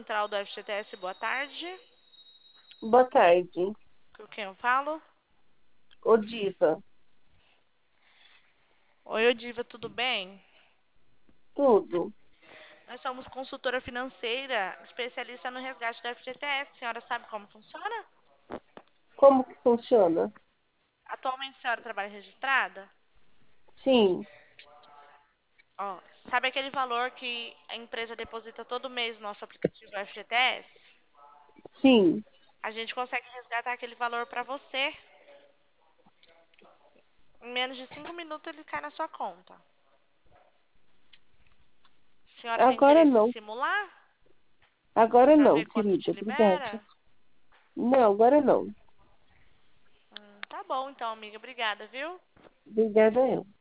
Central do FGTS, boa tarde. Boa tarde. Com quem eu falo? Ô, Diva, Oi, Odiva, tudo bem? tudo. Nós somos consultora financeira, especialista no resgate do FGTS. A senhora sabe como funciona? Como que funciona? Atualmente a senhora trabalha registrada? Sim, Ó, sabe aquele valor que a empresa deposita todo mês no nosso aplicativo FGTS? sim. A gente consegue resgatar aquele valor para você. Em menos de 5 minutos ele cai na sua conta. A senhora tem Agora interesse em não. simular? Agora Para não, ver quanto te querida. Obrigada. libera? Não, agora não. Tá bom então, amiga. Obrigada, viu? Obrigada eu.